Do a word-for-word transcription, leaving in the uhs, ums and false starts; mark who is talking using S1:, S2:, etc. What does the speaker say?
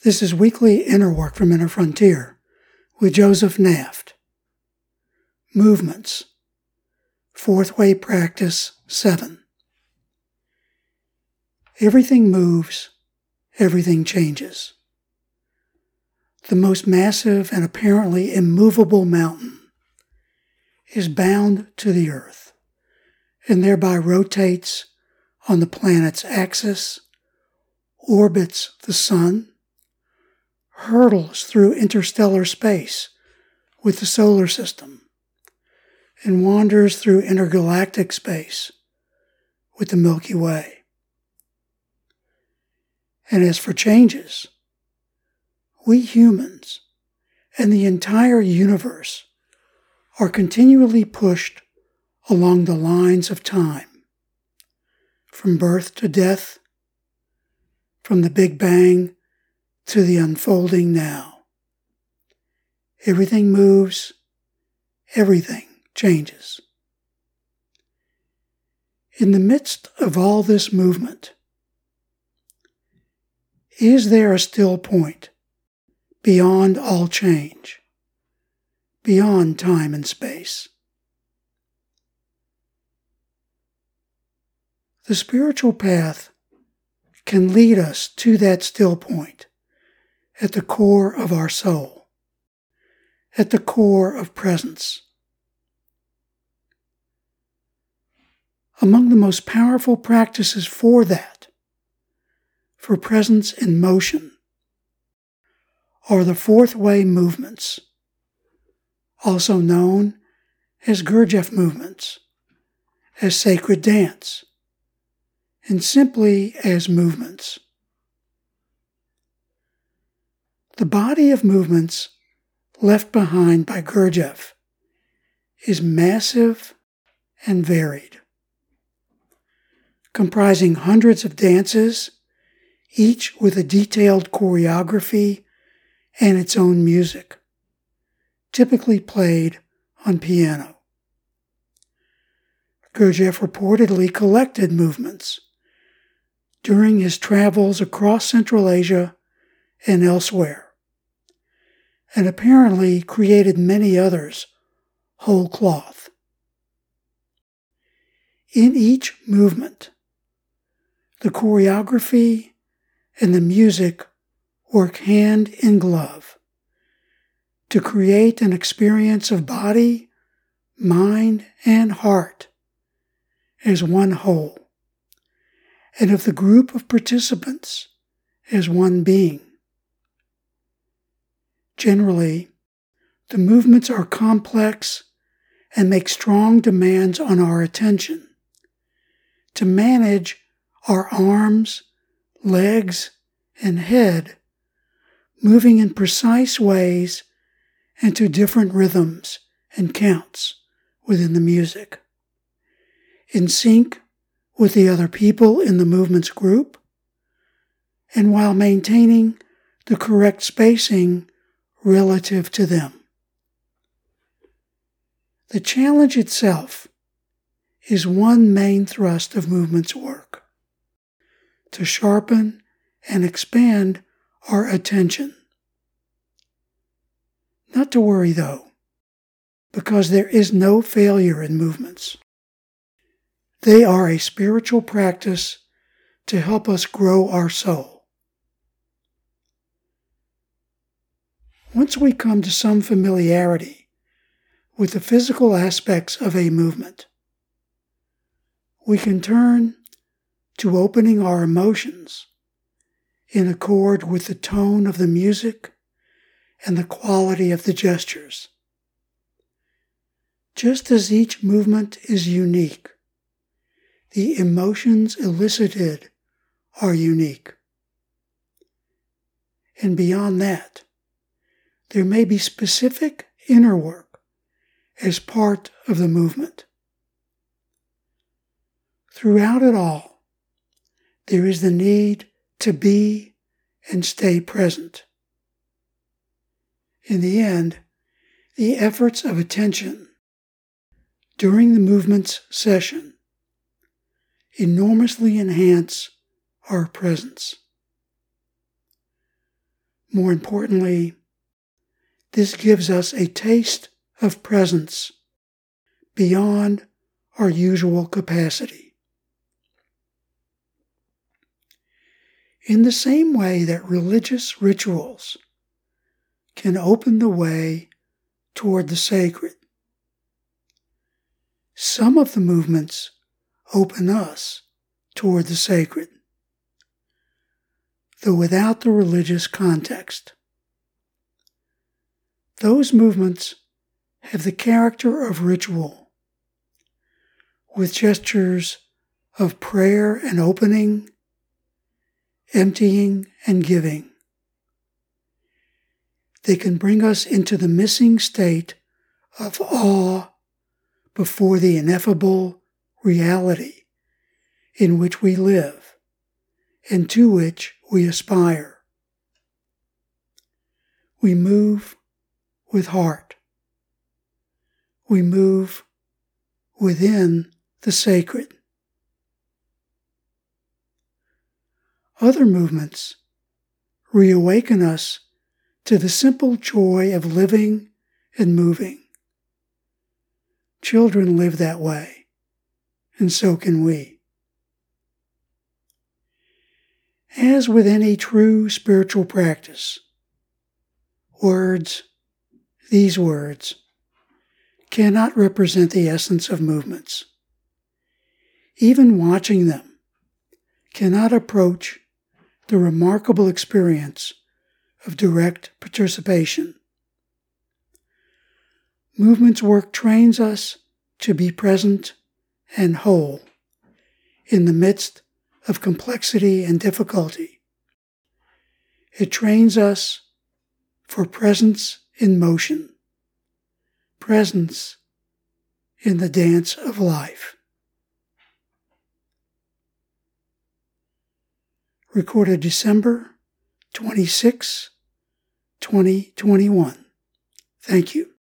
S1: This is weekly inner work from Inner Frontier with Joseph Naft. Movements. Fourth Way Practice seven. Everything moves, everything changes. The most massive and apparently immovable mountain is bound to the earth and thereby rotates on the planet's axis, orbits the sun, hurtles through interstellar space with the solar system, and wanders through intergalactic space with the Milky Way. And as for changes, we humans and the entire universe are continually pushed along the lines of time, from birth to death, from the Big Bang to the unfolding now. Everything moves, everything changes. In the midst of all this movement, is there a still point beyond all change, beyond time and space? The spiritual path can lead us to that still point at the core of our soul, at the core of presence. Among the most powerful practices for that, for presence in motion, are the fourth way movements, also known as Gurdjieff movements, as sacred dance, and simply as movements. The body of movements left behind by Gurdjieff is massive and varied, comprising hundreds of dances, each with a detailed choreography and its own music, typically played on piano. Gurdjieff reportedly collected movements during his travels across Central Asia and elsewhere, and apparently created many others whole cloth. In each movement, the choreography and the music work hand in glove to create an experience of body, mind, and heart as one whole, and of the group of participants as one being. Generally, the movements are complex and make strong demands on our attention to manage our arms, legs, and head moving in precise ways and to different rhythms and counts within the music, in sync with the other people in the movement's group, and while maintaining the correct spacing relative to them. The challenge itself is one main thrust of movement's work: to sharpen and expand our attention. Not to worry, though, because there is no failure in movements. They are a spiritual practice to help us grow our soul. Once we come to some familiarity with the physical aspects of a movement, we can turn to opening our emotions in accord with the tone of the music and the quality of the gestures. Just as each movement is unique, the emotions elicited are unique. And beyond that, there may be specific inner work as part of the movement. Throughout it all, there is the need to be and stay present. In the end, the efforts of attention during the movement's session enormously enhance our presence. More importantly, this gives us a taste of presence beyond our usual capacity. In the same way that religious rituals can open the way toward the sacred, some of the movements open us toward the sacred, though without the religious context. Those movements have the character of ritual, with gestures of prayer and opening, emptying and giving. They can bring us into the missing state of awe before the ineffable reality in which we live and to which we aspire. We move with heart. We move within the sacred. Other movements reawaken us to the simple joy of living and moving. Children live that way, and so can we. As with any true spiritual practice, words, these words, cannot represent the essence of movements. Even watching them cannot approach the remarkable experience of direct participation. Movement's work trains us to be present and whole in the midst of complexity and difficulty. It trains us for presence in motion, presence in the dance of life. Recorded December twenty-sixth, twenty twenty-one. Thank you.